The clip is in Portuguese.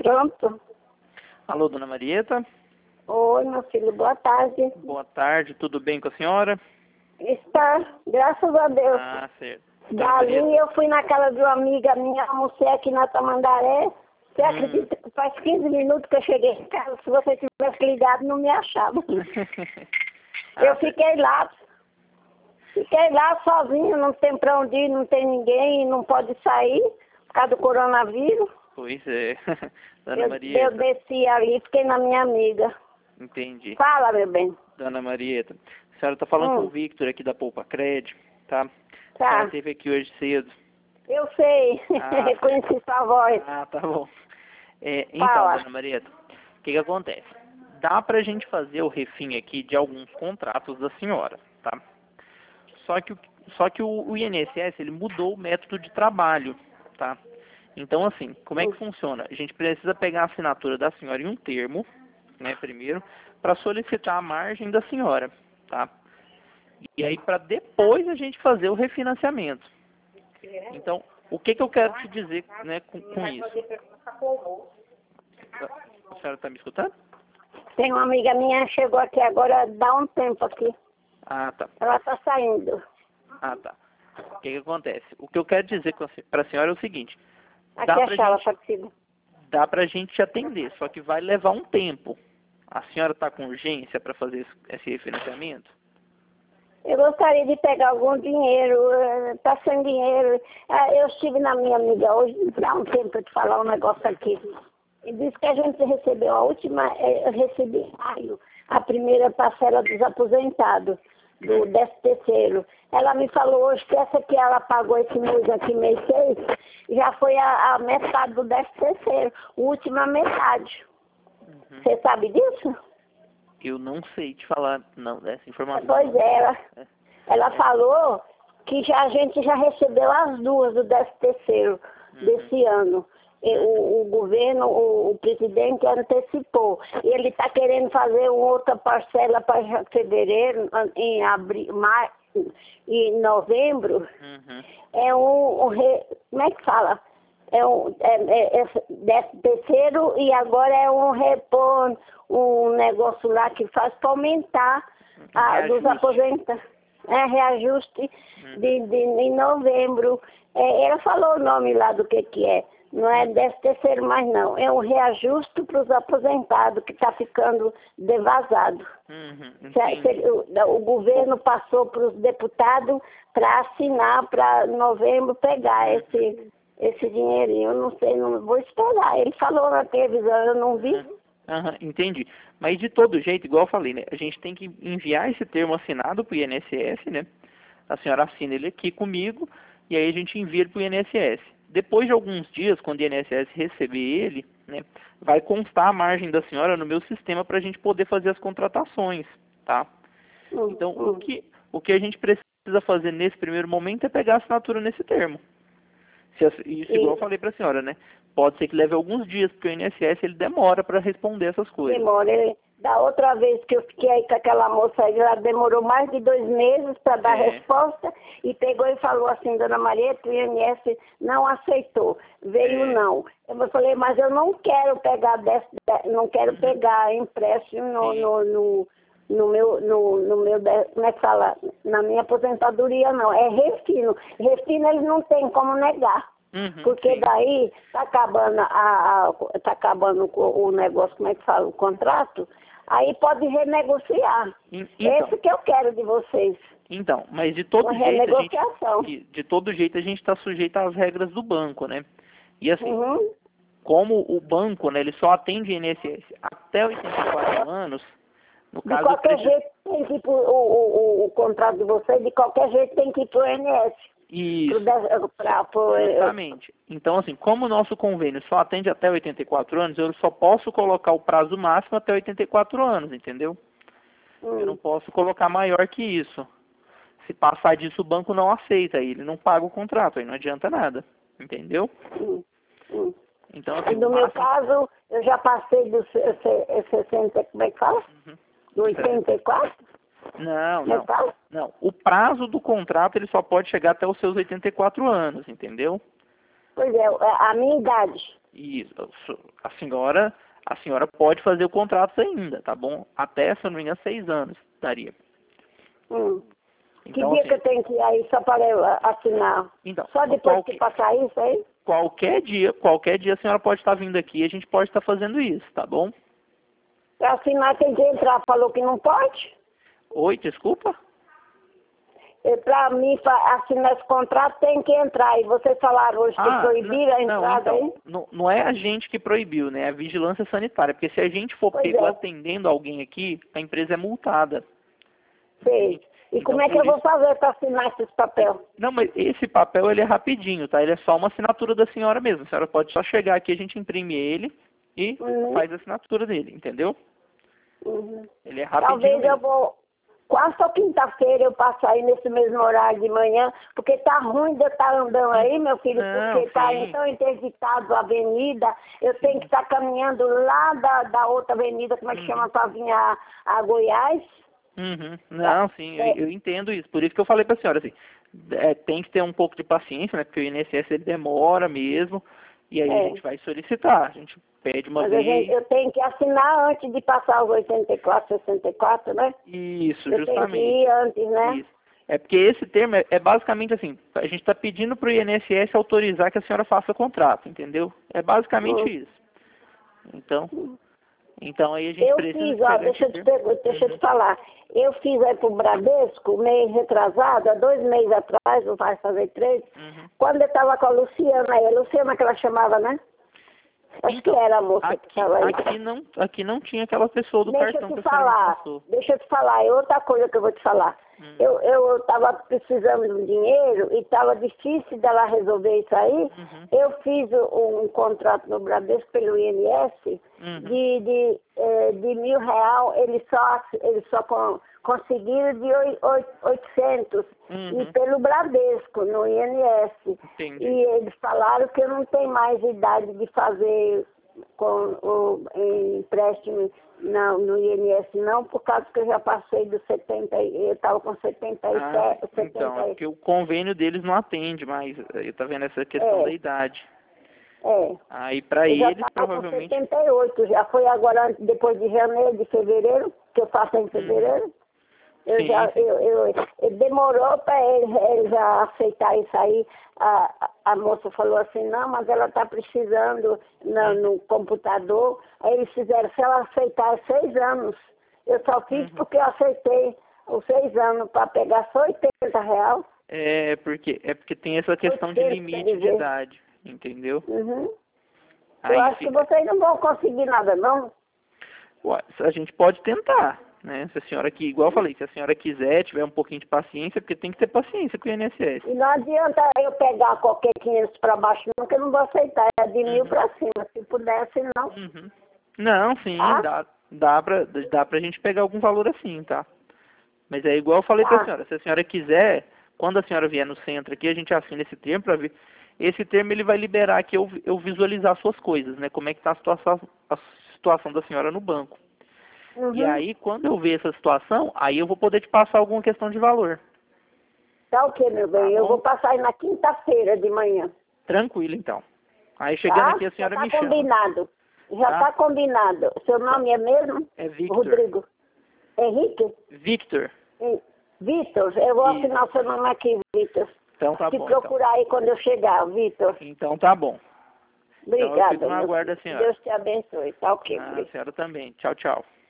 Pronto. Alô, dona Marieta? Oi, meu filho, boa tarde. Boa tarde, tudo bem com a senhora? Está, graças a Deus. Ah, certo. Dona Dali Marieta? eu fui na casa de uma amiga minha, almocei aqui na Tamandaré. Você acredita que faz 15 minutos que eu cheguei em casa? Se você tivesse ligado, não me achava. Eu fiquei lá. Fiquei lá sozinho, não tem pra onde ir, não tem ninguém, não pode sair por causa do coronavírus. Pois é. Dona Eu Marieta, desci ali, fiquei na minha amiga. entendi. Fala, meu bem. Dona Marieta, a senhora está falando com o Victor aqui da Poupa Cred, tá? A Tá. senhora esteve aqui hoje cedo. Eu sei, Ah, reconheci sua voz. Ah, tá bom. Então, Fala. dona Marieta, o que acontece? Dá pra gente fazer o refim aqui de alguns contratos da senhora, tá? Só que o INSS, ele mudou o método de trabalho, tá? Então, assim, como é que funciona? A gente precisa pegar a assinatura da senhora em um termo, né, primeiro, para solicitar a margem da senhora, tá? E aí, para depois a gente fazer o refinanciamento. Então, o que eu quero te dizer, né, com isso? A senhora está me escutando? Tem uma amiga minha que chegou aqui agora, dá um tempo aqui. Ah, tá. Ela tá saindo. Ah, tá. O que acontece? O que eu quero dizer para a senhora é o seguinte. Aqui a sala, Patrícia. Dá pra gente te atender, só que vai levar um tempo. A senhora está com urgência para fazer esse refinanciamento? Eu gostaria de pegar algum dinheiro, tá sem dinheiro. Eu estive na minha amiga hoje, dá um tempo para te falar um negócio aqui. E disse que a gente recebeu a última, eu recebi em maio, a primeira parcela dos aposentados, do 13º. Ela me falou hoje que essa que ela pagou esse mês aqui, mês 6, já foi a metade do 13º, a última metade. Você sabe disso? Eu não sei te falar, não, dessa informação. Pois é, ela falou que a gente já recebeu as duas do 13º desse ano. E o governo, o presidente antecipou. E ele está querendo fazer outra parcela para fevereiro, em abril, março e novembro. Como é que fala? É 13º e agora é um negócio lá que faz para aumentar dos aposentados. Reajuste em novembro. Ela falou o nome lá do que é. Não é 13º mais não. É um reajuste para os aposentados que está ficando devasado. O governo passou para os deputados para assinar para novembro pegar esse dinheirinho. Eu não sei, não vou esperar. Ele falou na televisão, eu não vi. Entendi. Mas de todo jeito, igual eu falei, né? A gente tem que enviar esse termo assinado para o INSS, né? A senhora assina ele aqui comigo e aí a gente envia ele para o INSS. Depois de alguns dias, quando o INSS receber ele, né, vai constar a margem da senhora no meu sistema para a gente poder fazer as contratações, tá? Então, o que a gente precisa fazer nesse primeiro momento é pegar a assinatura nesse termo. Isso igual eu falei para a senhora, né? Pode ser que leve alguns dias, porque o INSS ele demora para responder essas coisas. Demora. Da outra vez que eu fiquei aí com aquela moça aí, ela demorou mais de 2 meses para dar resposta e pegou e falou assim, dona Marieta, o INSS não aceitou, veio não. Eu falei, mas eu não quero pegar não quero pegar empréstimo no meu, como é que fala? Na minha aposentadoria não, é refino. Refino eles não tem como negar. Porque daí tá acabando o negócio, como é que fala, o contrato, aí pode renegociar. Esse que eu quero de vocês. Então, mas de todo jeito a gente está sujeito às regras do banco, né? E assim, como o banco, né, ele só atende INSS até 84 anos, no caso... De qualquer jeito tem que ir o contrato de vocês, de qualquer jeito tem que ir para o INSS. Isso, exatamente. Então, assim, como o nosso convênio só atende até 84 anos, eu só posso colocar o prazo máximo até 84 anos, entendeu? Eu não posso colocar maior que isso. Se passar disso, o banco não aceita, aí ele não paga o contrato, aí não adianta nada, entendeu? Então, assim, no meu caso, eu já passei dos 60, como é que fala? Do 84? Não. O prazo do contrato ele só pode chegar até os seus 84 anos, entendeu? Pois é, a minha idade. Isso, a senhora pode fazer o contrato ainda, tá bom? Até, se eu não me engano, 6 anos daria. Que Então, dia assim, que eu tenho que ir aí só para eu assinar? então, Só depois que passar isso aí? qualquer dia a senhora pode estar vindo aqui e a gente pode estar fazendo isso, tá bom? Para assinar tem que entrar, falou que não pode? Oi, desculpa? Para mim assinar esse contrato tem que entrar. E vocês falaram hoje que proibiram a entrada aí? Não é a gente que proibiu, né? É a vigilância sanitária. Porque se a gente for pego atendendo alguém aqui, a empresa é multada. Sei. E então, como é que eu vou fazer para assinar esses papéis? Não, mas esse papel ele é rapidinho, tá? Ele é só uma assinatura da senhora mesmo. A senhora pode só chegar aqui, a gente imprime ele e faz a assinatura dele, entendeu? Ele é rapidinho Talvez mesmo. eu vou, quarta ou quinta-feira eu passo aí nesse mesmo horário de manhã, porque tá ruim de eu estar andando aí, meu filho, porque tá então interditado a avenida, eu tenho que estar caminhando lá da outra avenida, como é que chama, para vir a Goiás. Não, sim, eu entendo isso. Por isso que eu falei para a senhora, assim, tem que ter um pouco de paciência, né? Porque o INSS ele demora mesmo, e aí a gente vai solicitar, a gente pede uma vez. Eu tenho que assinar antes de passar os 84, 64, né? Isso, eu justamente. Tenho que ir antes, né? Isso. É porque esse termo é basicamente assim, a gente está pedindo para o INSS autorizar que a senhora faça contrato, entendeu? É basicamente isso. Então aí a gente precisa... Deixa eu te falar. Eu fiz aí pro Bradesco, mês retrasado, há 2 meses atrás, não vai fazer 3, quando eu estava com a Luciana aí, a Luciana que ela chamava, né? Acho que era a moça que estava aí. Aqui não tinha aquela pessoa do cartão que a senhora me passou. Deixa eu te falar, é outra coisa que eu vou te falar. Eu estava precisando de um dinheiro e estava difícil dela resolver isso aí. Eu fiz um contrato no Bradesco pelo INS de R$1.000, eles só conseguiram de 800 e pelo Bradesco, no INS. Entendi. E eles falaram que eu não tenho mais idade de fazer com o empréstimo no INS não, por causa que eu já passei dos 70, eu estava com 77, então, é porque o convênio deles não atende mais, tá vendo essa questão da idade. Aí para eles, provavelmente... Com 78, já foi agora, depois de janeiro, de fevereiro, que eu faço em fevereiro. Demorou para ele já aceitar isso aí. A moça falou assim, não, mas ela está precisando no computador. Aí eles fizeram, se ela aceitar 6 anos. Eu só fiz porque eu aceitei os 6 anos para pegar só R$80. Porque tem essa questão de limite de idade, entendeu? Eu acho que vocês não vão conseguir nada, não. Ué, a gente pode tentar, né? Se a senhora, igual eu falei, se a senhora quiser, tiver um pouquinho de paciência, porque tem que ter paciência com o INSS. E não adianta eu pegar qualquer 500 para baixo, não, que eu não vou aceitar. É de 1.000 para cima, se pudesse, não. Não, sim, dá pra gente pegar algum valor assim, tá? Mas é igual eu falei pra senhora, se a senhora quiser, quando a senhora vier no centro aqui, a gente assina esse termo pra ver. Esse termo ele vai liberar que eu visualizar suas coisas, né? Como é que tá a situação da senhora no banco. E aí, quando eu ver essa situação, aí eu vou poder te passar alguma questão de valor. Tá ok, meu bem. Eu vou passar aí na quinta-feira de manhã. Tranquilo, então. Aí chegando aqui a senhora me chama. Combinado. Já tá combinado. Seu nome é mesmo? É Victor. Rodrigo. Henrique? Victor. Vitor. Eu vou assinar o seu nome aqui, Vitor. Então tá bom. Se procurar aí quando eu chegar, Vitor. Então tá bom. Obrigada. Então eu fico no aguardo da senhora. Deus te abençoe. Tá ok. A senhora também. Tchau, tchau.